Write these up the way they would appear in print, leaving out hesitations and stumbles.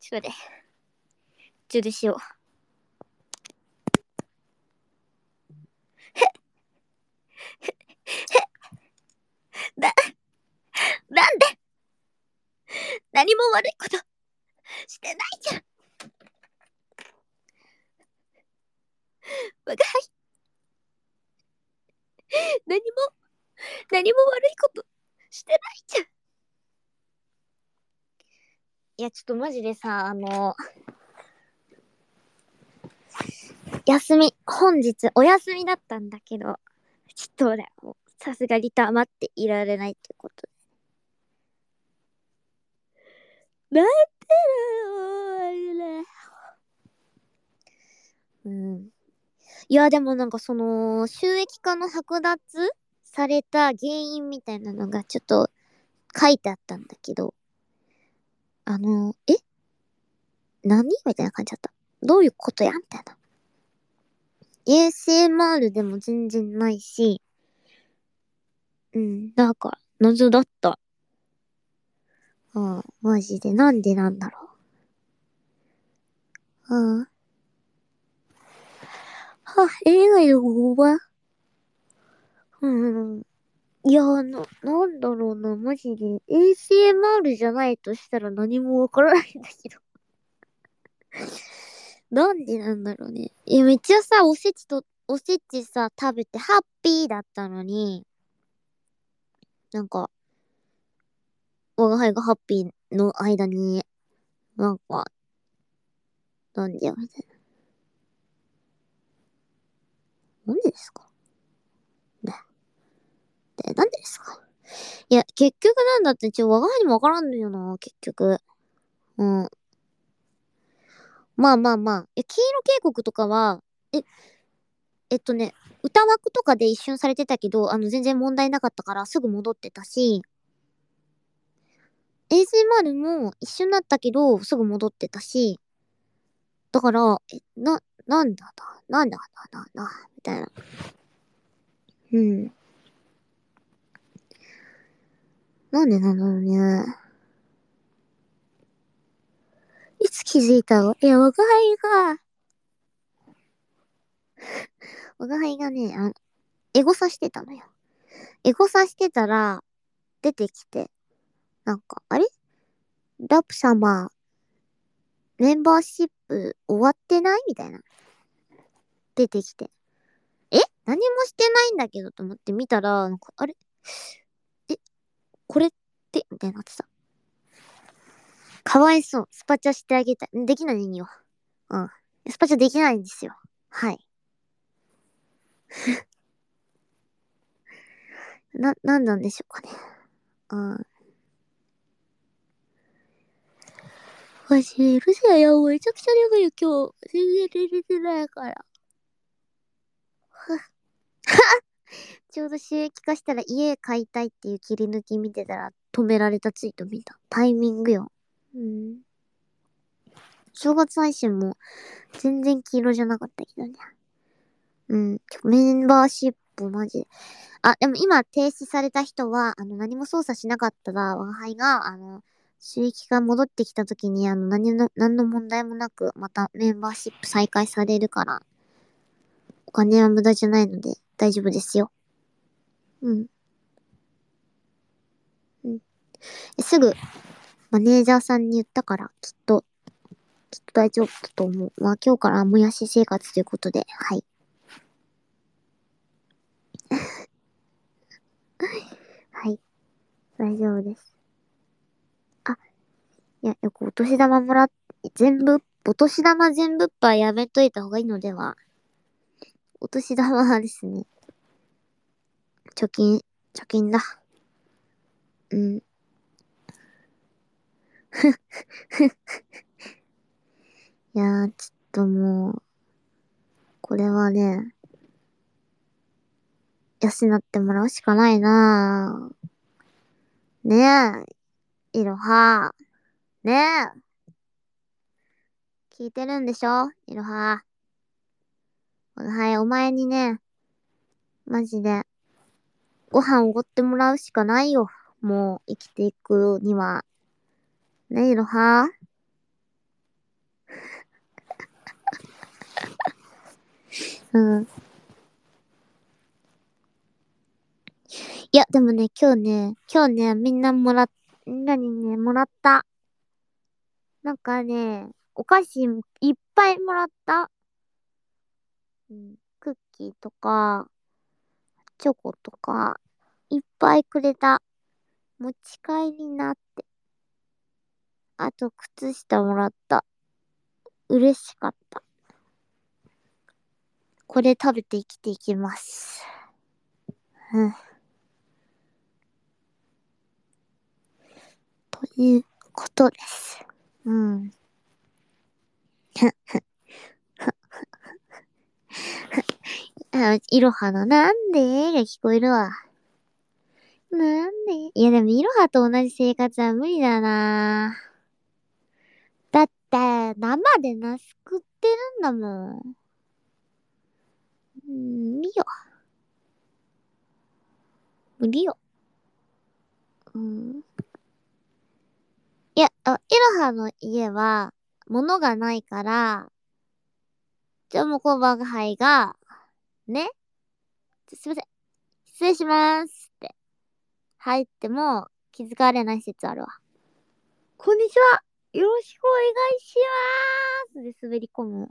ちょっと待って。充電しよう。な、なんで何も悪いことしてないじゃん。我が輩、何も悪いことしてないじゃん。いや、ちょっとマジでさ、本日お休みだったんだけど、ちょっとね、もうさすがに黙っていられないってことで。なんでだよ、うん。いや、でもなんか収益化の剥奪された原因みたいなのがちょっと書いてあったんだけど、え何みたいな感じだった。どういうことやみたいな。ASMR でも全然ないし、うん、なんか、謎だった。マジで。なんでなんだろう。映画よ、ここは。うん。いや、なんだろうな、マジで。ASMR じゃないとしたら何もわからないんだけど。なんでなんだろうね。めっちゃさ、おせちさ、食べてハッピーだったのに、なんか、我が輩がハッピーの間に、なんか、なんでよ、みたいな。なんでですかね。なんでですか。いや、結局なんだって、我が輩にもわからんのよな、結局。うん。まあまあまあ。黄色警告とかは、え、歌枠とかで一瞬されてたけど、全然問題なかったからすぐ戻ってたし、ASMR も一瞬だったけど、すぐ戻ってたし、だから、なんだ、みたいな。うん。なんでなんだろうね。いつ気づいたの。いや、我が輩がね、エゴサしてたのよ。エゴサしてたら、出てきて、なんか、あれラプ様、メンバーシップ終わってないみたいな。出てきて。何もしてないんだけどと思って見たら、なんか、あれえ、これってみたいになってた。かわいそう。スパチャしてあげたい。できないんよ。うん。スパチャできないんですよ。はい。なんなんでしょうかね。うん。マジで許せよ。めちゃくちゃ眠いよ、今日。全然寝れてないから。ちょうど収益化したら家買いたいっていう切り抜き見てたら止められたツイート見た。タイミングよ。うん。正月配信も全然黄色じゃなかったけどね。うん。メンバーシップマジで。でも今停止された人は、何も操作しなかったら、我が輩が、収益が戻ってきた時に、何の問題もなく、またメンバーシップ再開されるから、お金は無駄じゃないので、大丈夫ですよ。うん。うん。すぐ、マネージャーさんに言ったから、きっと大丈夫だと思う。まあ今日からもやし生活ということで、はい。はい。大丈夫です。あ、いや、よくお年玉もらっ、お年玉全部っぱいやめといた方がいいのでは。お年玉はですね、貯金、貯金だ。うん。いやー、ちょっともう、これはね、養ってもらうしかないなー。ねえ、いろは。ねえ、聞いてるんでしょいろは。はい、お前にね、マジで、ご飯おごってもらうしかないよ。もう、生きていくには。ねえ、いろは。 うん。いや、でもね、今日ね、みんなにね、もらった。なんかね、お菓子いっぱいもらった。うん。クッキーとか、チョコとか、いっぱいくれた。持ち帰りなって。あと、靴下もらった。嬉しかった。これ食べて生きていきます。うん。ということです。うん。いろはのなんでが聞こえるわ。なんでいやでもいろはと同じ生活は無理だな。だって、生でナス食ってるんだもん。無理よ。無理よ。うん。いや、いろはの家は、物がないから、じゃあもうこのバグハイが、ね、すいません。失礼しますって入っても気づかれない説あるわ。こんにちは。よろしくお願いしますで滑り込む。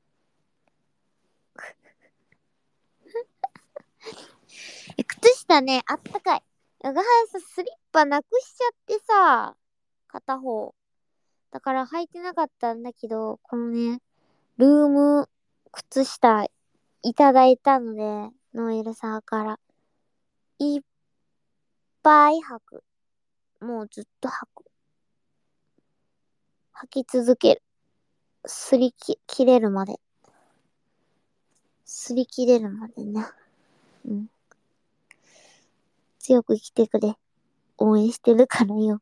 靴下ね、あったかい。我が輩さ、スリッパなくしちゃってさ、片方。だから履いてなかったんだけど、このね、ルーム靴下いただいたので、ノエルさんから。いっぱい履く。もうずっと履く。履き続ける。切れるまで。擦り切れるまでね。うん。強く生きてくれ。応援してるからよ。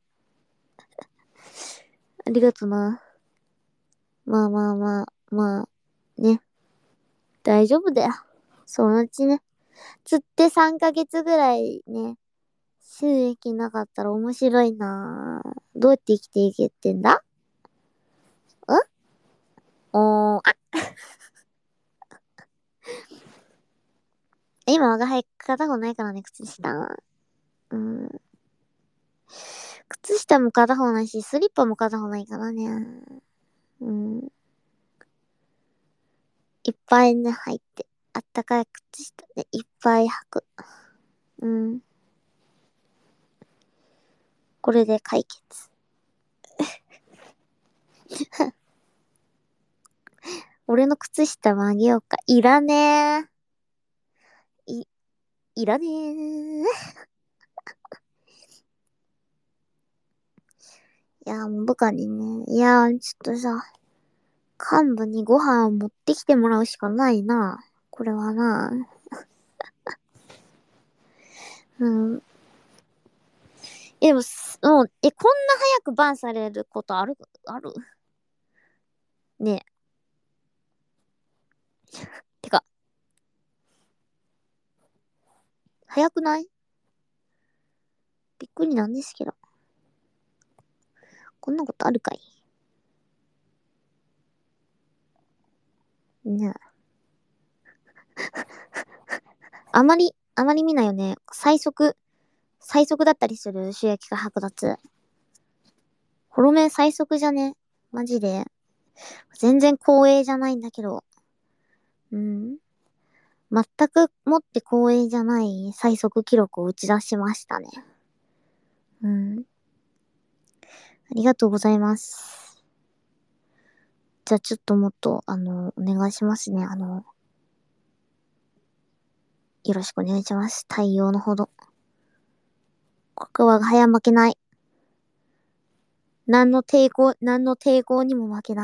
ありがとな。まあまあまあ、まあ、ね。大丈夫だよ。そのうちね。釣って3ヶ月ぐらいね、収益なかったら面白いなぁ。どうやって生きていけってんだん今我が輩片方ないからね、靴下。うん。靴下も片方ないし、スリッパも片方ないからね。うん。いっぱいね、入って。あったかい靴下でいっぱい履く。うん。これで解決。俺の靴下もあげようか。いらねえ。いらねえ。いや、もう部下にね。いや、ちょっとさ、幹部にご飯を持ってきてもらうしかないな。これはな。うん。でも、もう、こんな早くバンされることあるねえ。てか、早くないびっくりなんですけど。こんなことあるかいねえ。あまり見ないよね。最速だったりする収益化剥奪。ホロメン最速じゃねマジで。全然光栄じゃないんだけど。うん。全くもって光栄じゃない最速記録を打ち出しましたね。うん。ありがとうございます。じゃあちょっともっと、お願いしますね。よろしくお願いします。対応のほど。僕は早負けない。何の抵抗にも負けない。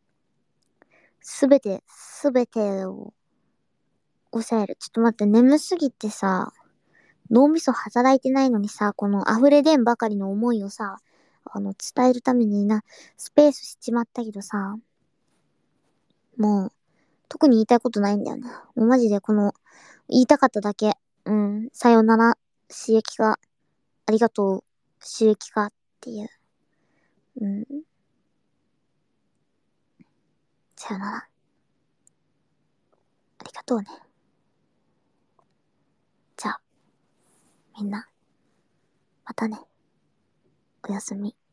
すべてを抑える。ちょっと待って、眠すぎてさ、脳みそ働いてないのにさ、この溢れ出んばかりの思いをさ、伝えるためにスペースしちまったけどさ、もう、特に言いたいことないんだよね。もうマジで言いたかっただけ。うん、さよなら、刺激が、ありがとう、刺激がっていう。うん。 さよなら。ありがとうね。じゃあ、みんな、またね。おやすみ。